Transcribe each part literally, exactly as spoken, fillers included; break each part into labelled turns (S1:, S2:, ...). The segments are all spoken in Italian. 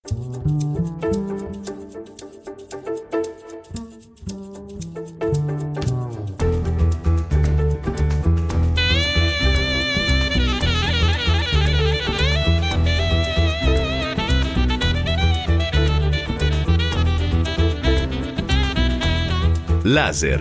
S1: Laser.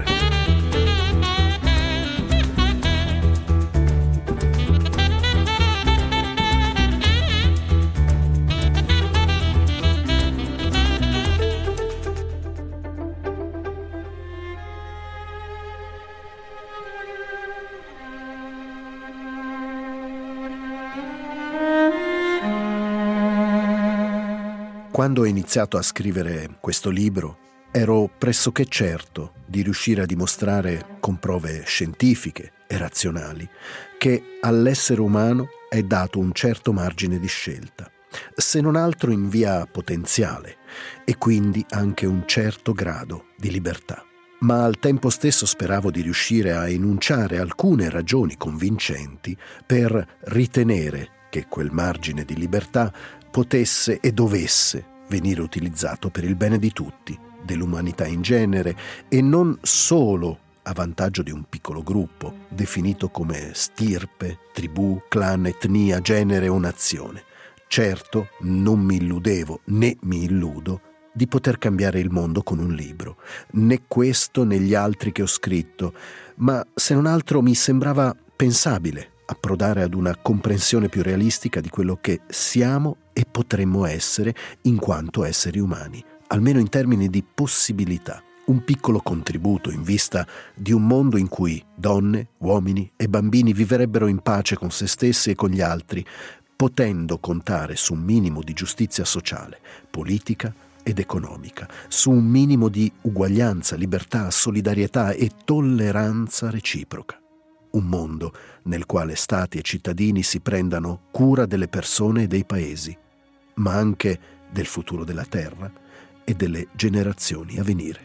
S2: Quando ho iniziato a scrivere questo libro, ero pressoché certo di riuscire a dimostrare con prove scientifiche e razionali che all'essere umano è dato un certo margine di scelta, se non altro in via potenziale, e quindi anche un certo grado di libertà. Ma al tempo stesso speravo di riuscire a enunciare alcune ragioni convincenti per ritenere che quel margine di libertà potesse e dovesse venire utilizzato per il bene di tutti, dell'umanità in genere, e non solo a vantaggio di un piccolo gruppo, definito come stirpe, tribù, clan, etnia, genere o nazione. Certo, non mi illudevo, né mi illudo, di poter cambiare il mondo con un libro, né questo né gli altri che ho scritto, ma se non altro mi sembrava pensabile approdare ad una comprensione più realistica di quello che siamo e potremmo essere in quanto esseri umani, almeno in termini di possibilità. Un piccolo contributo in vista di un mondo in cui donne, uomini e bambini vivrebbero in pace con se stessi e con gli altri, potendo contare su un minimo di giustizia sociale, politica ed economica, su un minimo di uguaglianza, libertà, solidarietà e tolleranza reciproca. Un mondo nel quale stati e cittadini si prendano cura delle persone e dei paesi, ma anche del futuro della terra e delle generazioni a venire.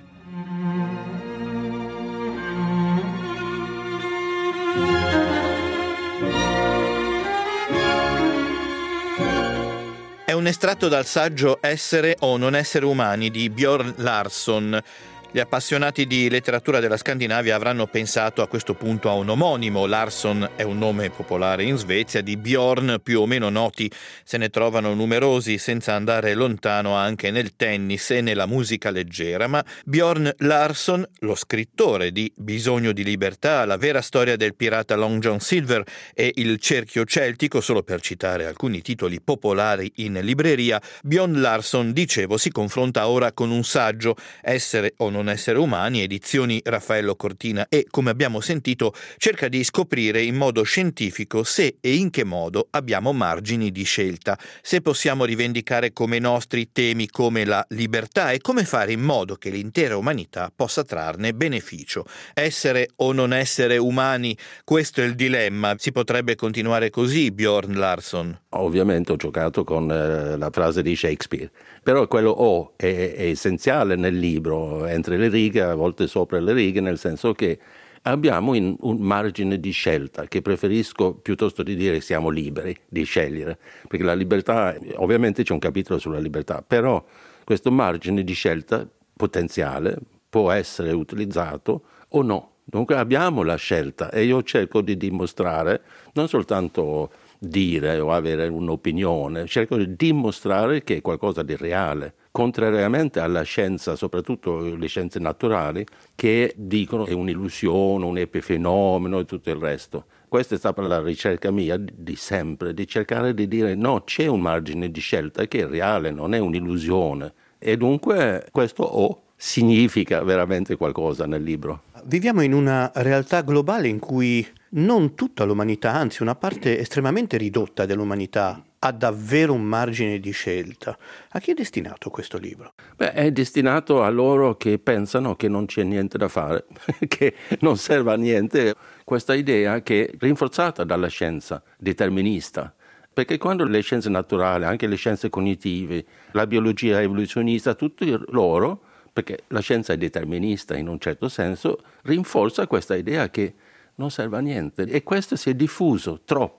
S3: È un estratto dal saggio Essere o non essere umani di Björn Larsson. Gli appassionati di letteratura della Scandinavia avranno pensato a questo punto a un omonimo. Larsson è un nome popolare in Svezia, di Björn più o meno noti se ne trovano numerosi, senza andare lontano anche nel tennis e nella musica leggera. Ma Björn Larsson, lo scrittore di Bisogno di libertà, la vera storia del pirata Long John Silver e Il cerchio celtico, solo per citare alcuni titoli popolari in libreria, Björn Larsson, dicevo, si confronta ora con un saggio, Essere o non essere umani, edizioni Raffaello Cortina, e, come abbiamo sentito, cerca di scoprire in modo scientifico se e in che modo abbiamo margini di scelta, se possiamo rivendicare come nostri temi come la libertà e come fare in modo che l'intera umanità possa trarne beneficio. Essere o non essere umani, questo è il dilemma. Si potrebbe continuare così, Björn Larsson?
S4: Ovviamente ho giocato con eh, la frase di Shakespeare, però quello O è, è essenziale nel libro, entre le righe, a volte sopra le righe, nel senso che abbiamo in, un margine di scelta, che preferisco piuttosto di dire siamo liberi di scegliere, perché la libertà, ovviamente c'è un capitolo sulla libertà, però questo margine di scelta potenziale può essere utilizzato o no. Dunque abbiamo la scelta e io cerco di dimostrare, non soltanto dire o avere un'opinione, cerco di dimostrare che è qualcosa di reale, contrariamente alla scienza, soprattutto le scienze naturali, che dicono che è un'illusione, un epifenomeno e tutto il resto. Questa è stata la ricerca mia di sempre, di cercare di dire no, c'è un margine di scelta che è reale, non è un'illusione. E dunque questo O significa veramente qualcosa nel libro.
S5: Viviamo in una realtà globale in cui non tutta l'umanità, anzi una parte estremamente ridotta dell'umanità, ha davvero un margine di scelta. A chi è destinato questo libro?
S4: Beh, è destinato a loro che pensano che non c'è niente da fare, che non serve a niente. Questa idea che è rinforzata dalla scienza determinista. Perché quando le scienze naturali, anche le scienze cognitive, la biologia evoluzionista, tutti loro, perché la scienza è determinista in un certo senso, rinforza questa idea che non serve a niente. E questo si è diffuso troppo,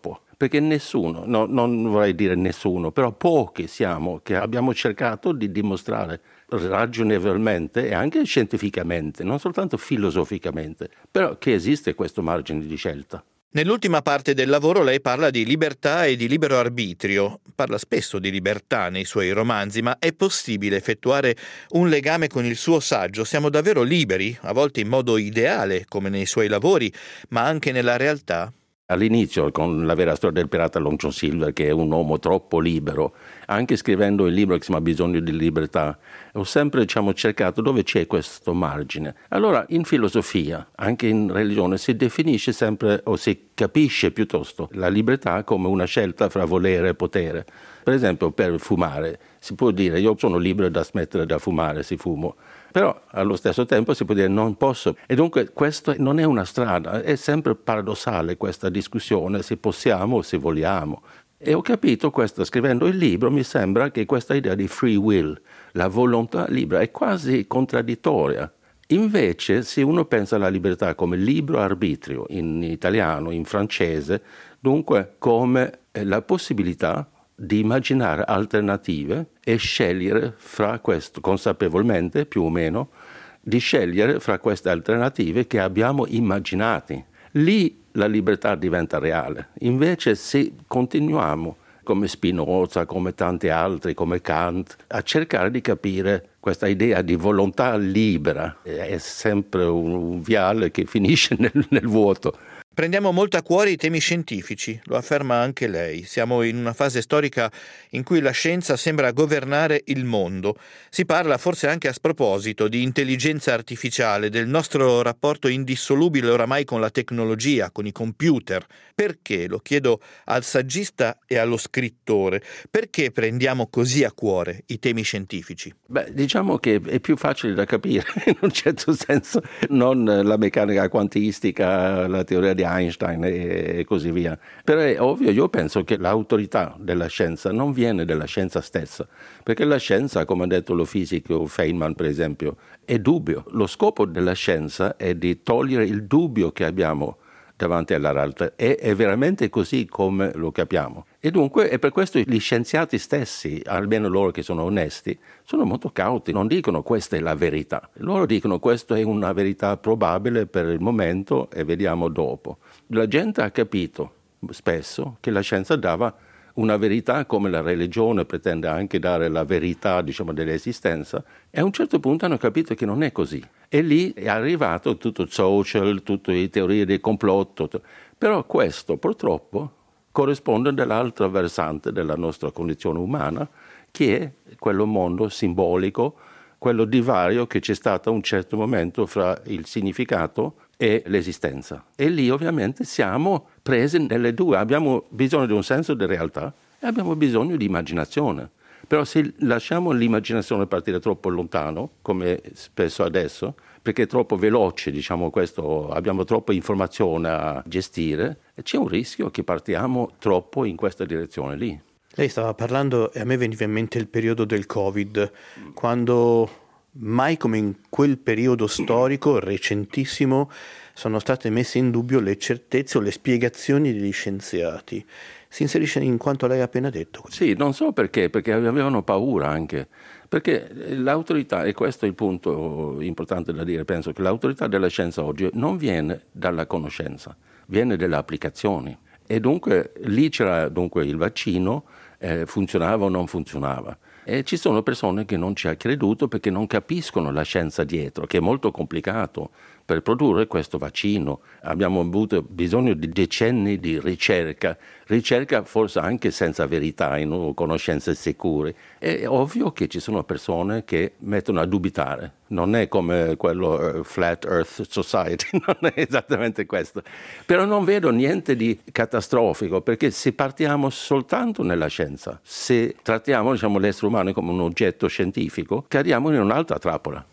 S4: perché nessuno, no, non vorrei dire nessuno, però pochi siamo che abbiamo cercato di dimostrare ragionevolmente e anche scientificamente, non soltanto filosoficamente, però che esiste questo margine di scelta.
S3: Nell'ultima parte del lavoro lei parla di libertà e di libero arbitrio. Parla spesso di libertà nei suoi romanzi, ma è possibile effettuare un legame con il suo saggio? Siamo davvero liberi, a volte in modo ideale, come nei suoi lavori, ma anche nella realtà?
S4: All'inizio, con la vera storia del pirata Long John Silver, che è un uomo troppo libero, anche scrivendo il libro che si chiama Bisogno di libertà, ho sempre diciamo, cercato dove c'è questo margine. Allora, in filosofia, anche in religione, si definisce sempre, o si capisce piuttosto, la libertà come una scelta fra volere e potere. Per esempio, per fumare, si può dire io sono libero da smettere da fumare se fumo, però allo stesso tempo si può dire non posso. E dunque questa non è una strada, è sempre paradossale questa discussione se possiamo o se vogliamo. E ho capito questo scrivendo il libro, mi sembra che questa idea di free will, la volontà libera, è quasi contraddittoria. Invece, se uno pensa alla libertà come libero arbitrio in italiano, in francese, dunque come la possibilità di immaginare alternative e scegliere fra questo, consapevolmente più o meno, di scegliere fra queste alternative che abbiamo immaginati. Lì la libertà diventa reale. Invece se continuiamo, come Spinoza, come tanti altri, come Kant, a cercare di capire questa idea di volontà libera, è sempre un viale che finisce nel, nel vuoto.
S3: Prendiamo molto a cuore i temi scientifici, lo afferma anche lei. Siamo in una fase storica in cui la scienza sembra governare il mondo. Si parla forse anche a sproposito di intelligenza artificiale, del nostro rapporto indissolubile oramai con la tecnologia, con i computer. Perché? Lo chiedo al saggista e allo scrittore. Perché prendiamo così a cuore i temi scientifici?
S4: Beh, diciamo che è più facile da capire, in un certo senso, non la meccanica quantistica, la teoria di Einstein e così via. Però è ovvio, io penso che l'autorità della scienza non viene dalla scienza stessa, perché la scienza, come ha detto lo fisico Feynman per esempio, è dubbio. Lo scopo della scienza è di togliere il dubbio che abbiamo davanti alla realtà. È, è veramente così come lo capiamo. E dunque è per questo gli scienziati stessi, almeno loro che sono onesti, sono molto cauti, non dicono questa è la verità. Loro dicono questa è una verità probabile per il momento e vediamo dopo. La gente ha capito spesso che la scienza dava una verità come la religione pretende anche dare la verità, diciamo, dell'esistenza, e a un certo punto hanno capito che non è così. E lì è arrivato tutto il social, tutte le teorie del complotto. Però questo purtroppo corrisponde all'altra versante della nostra condizione umana, che è quello mondo simbolico, quello divario che c'è stato a un certo momento fra il significato e l'esistenza. E lì ovviamente siamo presi nelle due, abbiamo bisogno di un senso di realtà e abbiamo bisogno di immaginazione. Però se lasciamo l'immaginazione partire troppo lontano, come spesso adesso, perché è troppo veloce, diciamo questo, abbiamo troppa informazione a gestire, e c'è un rischio che partiamo troppo in questa direzione lì.
S5: Lei stava parlando e a me veniva in mente il periodo del Covid, quando mai come in quel periodo storico recentissimo sono state messe in dubbio le certezze o le spiegazioni degli scienziati. Si inserisce in quanto lei ha appena detto.
S4: Sì, non so perché, perché avevano paura anche. Perché l'autorità, e questo è il punto importante da dire, penso che l'autorità della scienza oggi non viene dalla conoscenza, viene dalle applicazioni. E dunque lì c'era dunque il vaccino, eh, funzionava o non funzionava. E ci sono persone che non ci hanno creduto perché non capiscono la scienza dietro, che è molto complicato. Per produrre questo vaccino abbiamo avuto bisogno di decenni di ricerca, ricerca forse anche senza verità, in conoscenze sicure. È ovvio che ci sono persone che mettono a dubitare, non è come quello uh, Flat Earth Society, non è esattamente questo. Però non vedo niente di catastrofico, perché se partiamo soltanto nella scienza, se trattiamo diciamo, l'essere umano come un oggetto scientifico, cadiamo in un'altra trappola.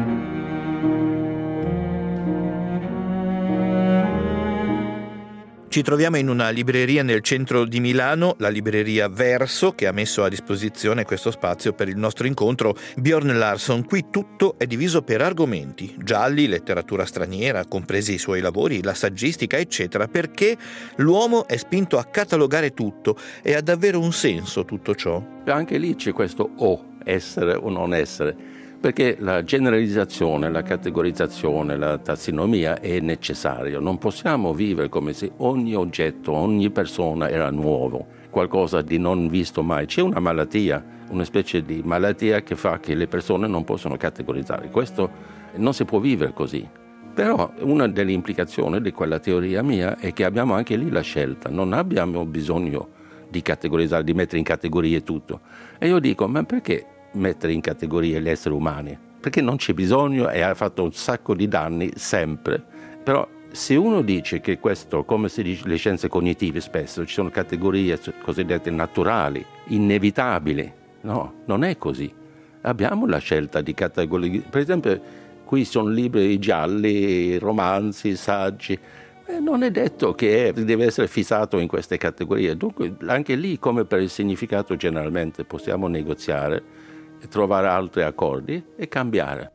S3: Ci Ci troviamo in una libreria nel centro di Milano, la libreria Verso, che ha messo a disposizione questo spazio per il nostro incontro. Björn Larsson, qui tutto è diviso per argomenti: gialli, letteratura straniera, compresi i suoi lavori, la saggistica, eccetera, perché l'uomo è spinto a catalogare tutto e ha davvero un senso tutto ciò.
S4: Anche lì c'è questo o, essere o non essere. Perché la generalizzazione, la categorizzazione, la tassonomia è necessario. Non possiamo vivere come se ogni oggetto, ogni persona era nuovo, qualcosa di non visto mai. C'è una malattia, una specie di malattia che fa che le persone non possono categorizzare. Questo non si può vivere così. Però una delle implicazioni di quella teoria mia è che abbiamo anche lì la scelta. Non abbiamo bisogno di categorizzare, di mettere in categorie tutto. E io dico, ma perché mettere in categorie gli esseri umani? Perché non c'è bisogno e ha fatto un sacco di danni sempre. Però se uno dice che questo, come si dice le scienze cognitive spesso, ci sono categorie cosiddette naturali, inevitabili, no, non è così. Abbiamo la scelta di categorie. Per esempio, qui sono libri gialli, romanzi, saggi. Eh, non è detto che deve essere fissato in queste categorie. Dunque, anche lì, come per il significato generalmente, possiamo negoziare, trovare altri accordi e cambiare.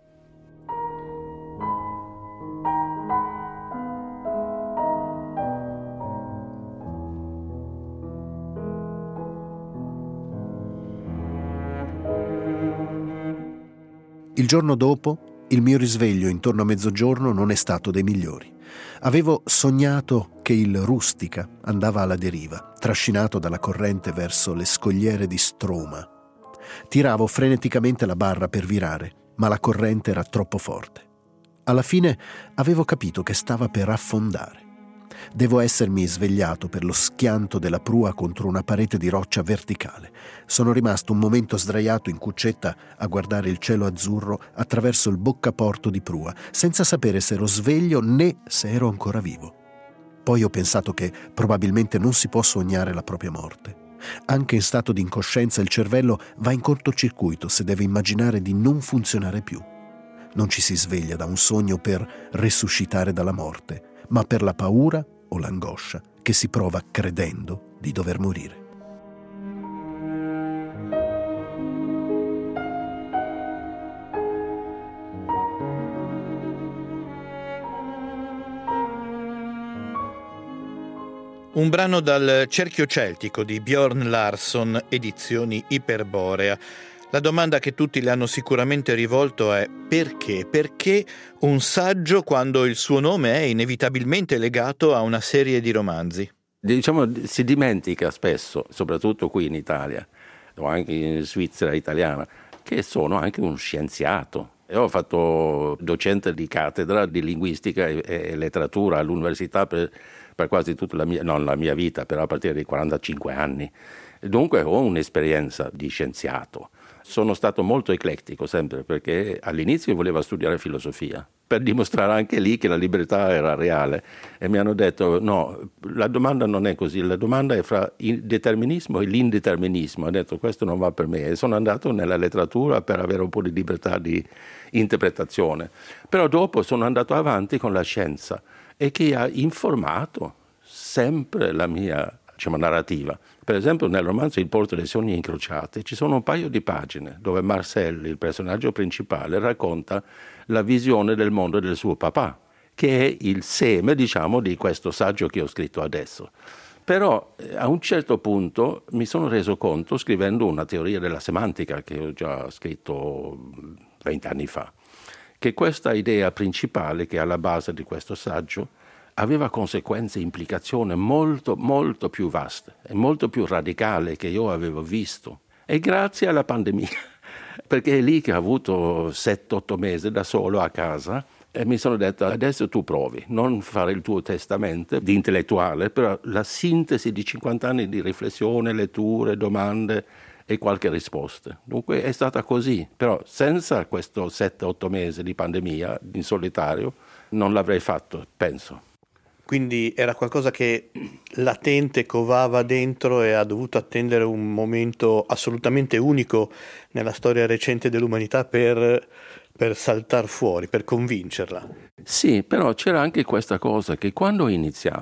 S2: Il giorno dopo, il mio risveglio intorno a mezzogiorno non è stato dei migliori. Avevo sognato che il Rustica andava alla deriva, trascinato dalla corrente verso le scogliere di Stroma. Tiravo freneticamente la barra per virare, ma la corrente era troppo forte. Alla fine avevo capito che stava per affondare. Devo essermi svegliato per lo schianto della prua contro una parete di roccia verticale. Sono rimasto un momento sdraiato in cuccetta a guardare il cielo azzurro attraverso il boccaporto di prua, senza sapere se ero sveglio né se ero ancora vivo. Poi ho pensato che probabilmente non si può sognare la propria morte. Anche in stato di incoscienza il cervello va in cortocircuito se deve immaginare di non funzionare più. Non ci si sveglia da un sogno per resuscitare dalla morte, ma per la paura o l'angoscia che si prova credendo di dover morire.
S3: Un brano dal Cerchio Celtico di Björn Larsson, edizioni Iperborea. La domanda che tutti le hanno sicuramente rivolto è: perché? Perché un saggio quando il suo nome è inevitabilmente legato a una serie di romanzi?
S4: Diciamo, si dimentica spesso, soprattutto qui in Italia, o anche in Svizzera italiana, che sono anche un scienziato. Io ho fatto docente di cattedra di linguistica e, e letteratura all'università per, per quasi tutta la mia, non la mia vita, però a partire dai quarantacinque anni. Dunque ho un'esperienza di scienziato. Sono stato molto eclettico sempre, perché all'inizio volevo studiare filosofia, per dimostrare anche lì che la libertà era reale. E mi hanno detto, no, la domanda non è così, la domanda è fra il determinismo e l'indeterminismo. Ho detto, questo non va per me. E sono andato nella letteratura per avere un po' di libertà di interpretazione. Però dopo sono andato avanti con la scienza, e che ha informato sempre la mia, diciamo, narrativa. Per esempio nel romanzo Il porto dei sogni incrociati ci sono un paio di pagine dove Marcel, il personaggio principale, racconta la visione del mondo del suo papà, che è il seme, diciamo, di questo saggio che ho scritto adesso. Però a un certo punto mi sono reso conto, scrivendo una teoria della semantica che ho già scritto vent'anni fa, che questa idea principale che è alla base di questo saggio aveva conseguenze e implicazioni molto, molto più vaste e molto più radicali che io avevo visto. E grazie alla pandemia, perché è lì che ho avuto sette otto mesi da solo a casa e mi sono detto, adesso tu provi, non fare il tuo testamento di intellettuale, però la sintesi di cinquanta anni di riflessione, letture, domande e qualche risposta. Dunque è stata così, però senza questo sette otto mesi di pandemia in solitario non l'avrei fatto, penso.
S5: Quindi era qualcosa che latente covava dentro e ha dovuto attendere un momento assolutamente unico nella storia recente dell'umanità per, per saltar fuori, per convincerla.
S4: Sì, però c'era anche questa cosa che quando ho iniziato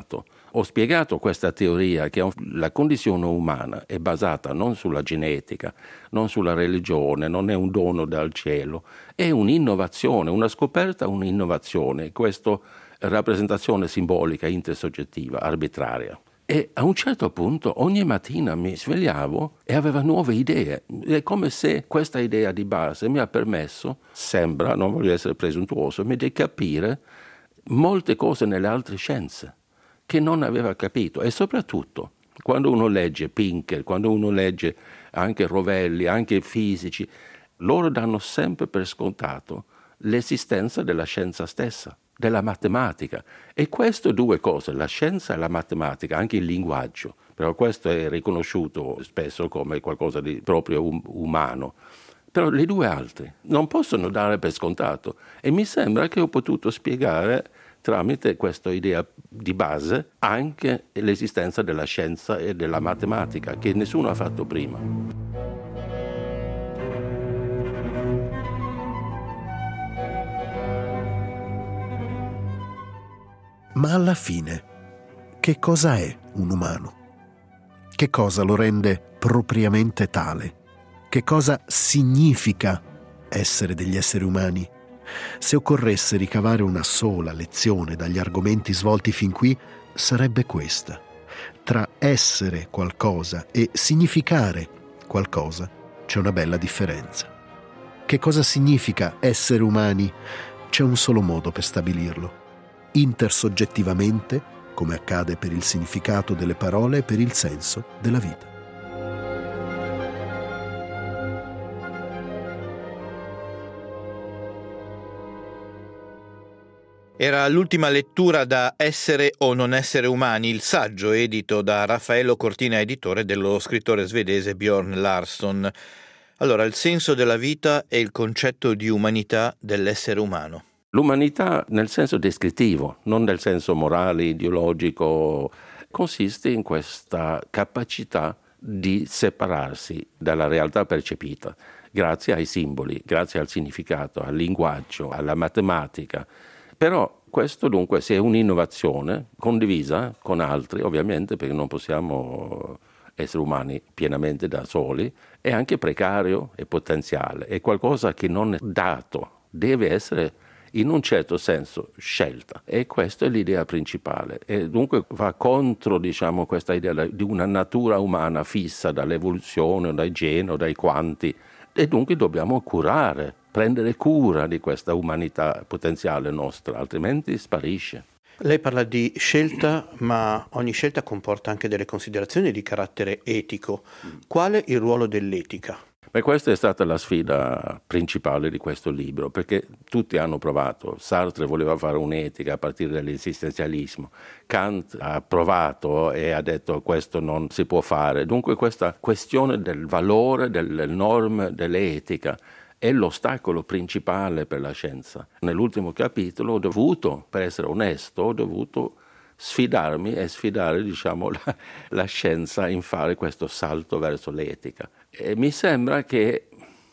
S4: Ho spiegato questa teoria che la condizione umana è basata non sulla genetica, non sulla religione, non è un dono dal cielo, è un'innovazione, una scoperta, un'innovazione, questa rappresentazione simbolica, intersoggettiva, arbitraria. E a un certo punto ogni mattina mi svegliavo e avevo nuove idee. È come se questa idea di base mi ha permesso, sembra, non voglio essere presuntuoso, ma di capire molte cose nelle altre scienze che non aveva capito. E soprattutto, quando uno legge Pinker, quando uno legge anche Rovelli, anche fisici, loro danno sempre per scontato l'esistenza della scienza stessa, della matematica. E queste due cose, la scienza e la matematica, anche il linguaggio, però questo è riconosciuto spesso come qualcosa di proprio um- umano, però le due altre non possono dare per scontato. E mi sembra che ho potuto spiegare tramite questa idea di base anche l'esistenza della scienza e della matematica, che nessuno ha fatto prima.
S2: Ma alla fine, che cosa è un umano? Che cosa lo rende propriamente tale? Che cosa significa essere degli esseri umani? Se occorresse ricavare una sola lezione dagli argomenti svolti fin qui, sarebbe questa. Tra essere qualcosa e significare qualcosa c'è una bella differenza. Che cosa significa essere umani? C'è un solo modo per stabilirlo. Intersoggettivamente, come accade per il significato delle parole e per il senso della vita.
S3: Era l'ultima lettura da Essere o non essere umani, il saggio edito da Raffaello Cortina, editore, dello scrittore svedese Björn Larsson. Allora, il senso della vita e il concetto di umanità dell'essere umano.
S4: L'umanità nel senso descrittivo, non nel senso morale, ideologico, consiste in questa capacità di separarsi dalla realtà percepita, grazie ai simboli, grazie al significato, al linguaggio, alla matematica. Però questo dunque sia un'innovazione condivisa con altri, ovviamente, perché non possiamo essere umani pienamente da soli, è anche precario e potenziale, è qualcosa che non è dato, deve essere in un certo senso scelta, e questa è l'idea principale, e dunque va contro, diciamo, questa idea di una natura umana fissa dall'evoluzione, dai geni o dai quanti, e dunque dobbiamo curare, prendere cura di questa umanità potenziale nostra, altrimenti sparisce.
S5: Lei parla di scelta, ma ogni scelta comporta anche delle considerazioni di carattere etico. Qual è il ruolo dell'etica?
S4: Beh, questa è stata la sfida principale di questo libro, perché tutti hanno provato. Sartre voleva fare un'etica a partire dall'esistenzialismo, Kant ha provato e ha detto questo non si può fare. Dunque questa questione del valore, delle norme, dell'etica è l'ostacolo principale per la scienza. Nell'ultimo capitolo ho dovuto, per essere onesto, ho dovuto sfidarmi e sfidare, diciamo, la, la scienza in fare questo salto verso l'etica. E mi sembra che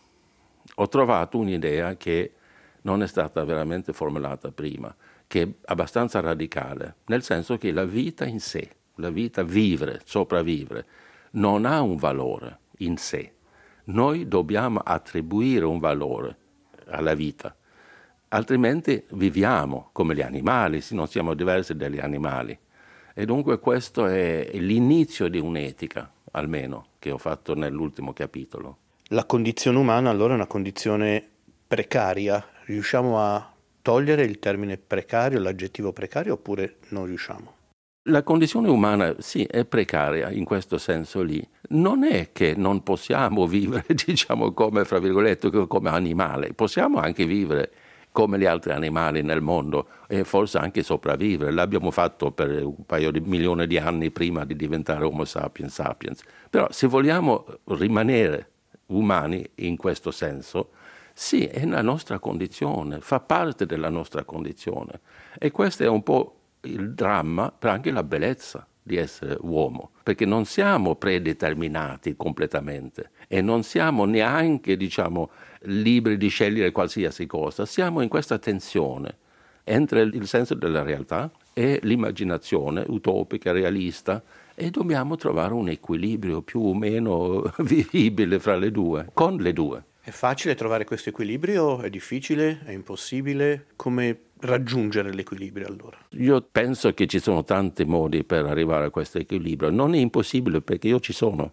S4: ho trovato un'idea che non è stata veramente formulata prima, che è abbastanza radicale, nel senso che la vita in sé, la vita vivere, sopravvivere, non ha un valore in sé. Noi dobbiamo attribuire un valore alla vita, altrimenti viviamo come gli animali, se non siamo diversi dagli animali. E dunque questo è l'inizio di un'etica, almeno, che ho fatto nell'ultimo capitolo.
S5: La condizione umana allora è una condizione precaria. Riusciamo a togliere il termine precario, l'aggettivo precario, oppure non riusciamo?
S4: La condizione umana, sì, è precaria in questo senso lì. Non è che non possiamo vivere, diciamo, come, fra virgolette, come animale. Possiamo anche vivere come gli altri animali nel mondo e forse anche sopravvivere. L'abbiamo fatto per un paio di milioni di anni prima di diventare Homo sapiens sapiens. Però se vogliamo rimanere umani in questo senso, sì, è la nostra condizione, fa parte della nostra condizione. E questo è un po' il dramma, però anche la bellezza di essere uomo, perché non siamo predeterminati completamente e non siamo neanche, diciamo, liberi di scegliere qualsiasi cosa. Siamo in questa tensione entre il senso della realtà e l'immaginazione utopica, realista, e dobbiamo trovare un equilibrio più o meno vivibile fra le due, con le due.
S5: È facile trovare questo equilibrio? È difficile? È impossibile? Come raggiungere l'equilibrio allora?
S4: Io penso che ci sono tanti modi per arrivare a questo equilibrio. Non è impossibile perché io ci sono.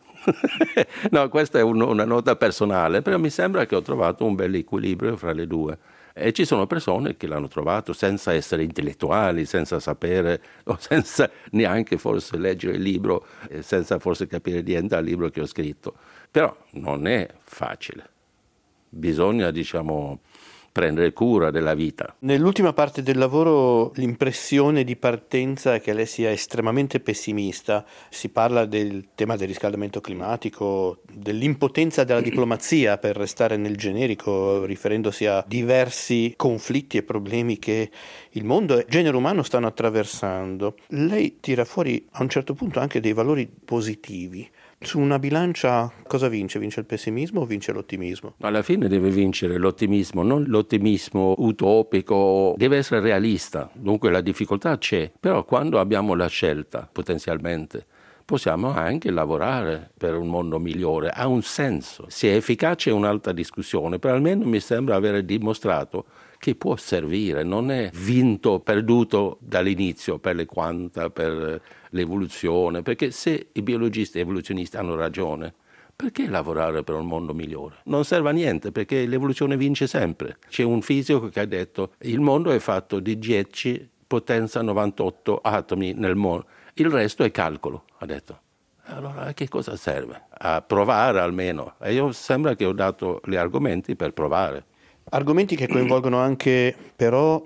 S4: No, questa è un, una nota personale, però mi sembra che ho trovato un bel equilibrio fra le due. E ci sono persone che l'hanno trovato senza essere intellettuali, senza sapere, o senza neanche forse leggere il libro, senza forse capire niente al libro che ho scritto. Però non è facile. Bisogna, diciamo, prendere cura della vita.
S5: Nell'ultima parte del lavoro l'impressione di partenza è che lei sia estremamente pessimista. Si parla del tema del riscaldamento climatico, dell'impotenza della diplomazia, per restare nel generico, riferendosi a diversi conflitti e problemi che il mondo e il genere umano stanno attraversando. Lei tira fuori a un certo punto anche dei valori positivi. Su una bilancia cosa vince? Vince il pessimismo o vince l'ottimismo?
S4: Alla fine deve vincere l'ottimismo, non l'ottimismo utopico, deve essere realista, dunque la difficoltà c'è, però quando abbiamo la scelta potenzialmente possiamo anche lavorare per un mondo migliore, ha un senso. Se è efficace è un'altra discussione, però almeno mi sembra avere dimostrato che può servire, non è vinto, perduto dall'inizio per le quanta, per l'evoluzione, perché se i biologisti e evoluzionisti hanno ragione, perché lavorare per un mondo migliore? Non serve a niente, perché l'evoluzione vince sempre. C'è un fisico che ha detto il mondo è fatto di dieci potenza novantotto atomi nel mondo, il resto è calcolo, ha detto. Allora a che cosa serve? A provare almeno. E io sembra che ho dato gli argomenti per provare.
S5: Argomenti che coinvolgono anche però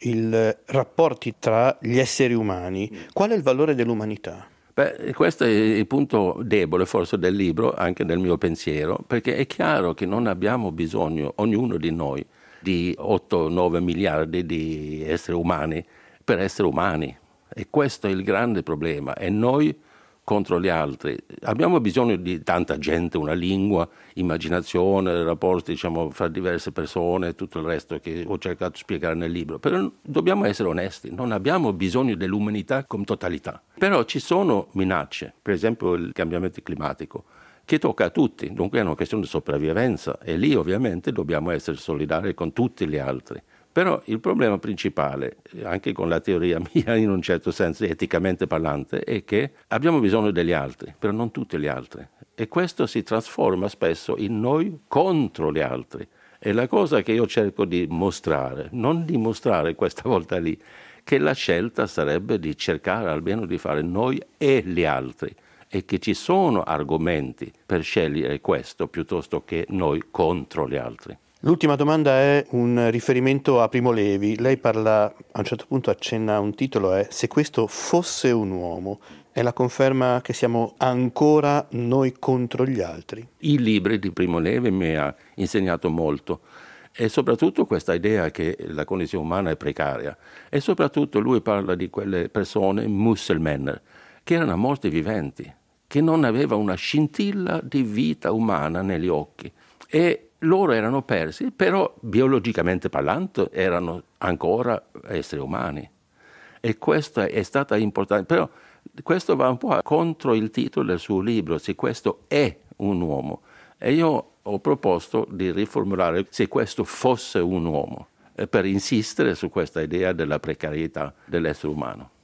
S5: i rapporti tra gli esseri umani. Qual è il valore dell'umanità?
S4: Beh, questo è il punto debole forse del libro, anche del mio pensiero, perché è chiaro che non abbiamo bisogno, ognuno di noi, di otto nove miliardi di esseri umani per essere umani. E questo è il grande problema. E noi contro gli altri. Abbiamo bisogno di tanta gente, una lingua, immaginazione, rapporti, diciamo, fra diverse persone e tutto il resto che ho cercato di spiegare nel libro. Però dobbiamo essere onesti, non abbiamo bisogno dell'umanità come totalità. Però ci sono minacce, per esempio il cambiamento climatico, che tocca a tutti, dunque è una questione di sopravvivenza e lì ovviamente dobbiamo essere solidari con tutti gli altri. Però il problema principale, anche con la teoria mia in un certo senso eticamente parlante, è che abbiamo bisogno degli altri, però non tutti gli altri. E questo si trasforma spesso in noi contro gli altri. E la cosa che io cerco di mostrare, non dimostrare questa volta lì, che la scelta sarebbe di cercare almeno di fare noi e gli altri. E che ci sono argomenti per scegliere questo piuttosto che noi contro gli altri.
S5: L'ultima domanda è un riferimento a Primo Levi. Lei parla, a un certo punto accenna a un titolo, è Se questo fosse un uomo. È la conferma che siamo ancora noi contro gli altri?
S4: I libri di Primo Levi mi ha insegnato molto. E soprattutto questa idea che la condizione umana è precaria. E soprattutto lui parla di quelle persone Musselmänner, che erano morti viventi, che non aveva una scintilla di vita umana negli occhi. E loro erano persi, però biologicamente parlando erano ancora esseri umani. E questo è stata importante. Però questo va un po' contro il titolo del suo libro, se questo è un uomo. E io ho proposto di riformulare se questo fosse un uomo, per insistere su questa idea della precarietà dell'essere umano.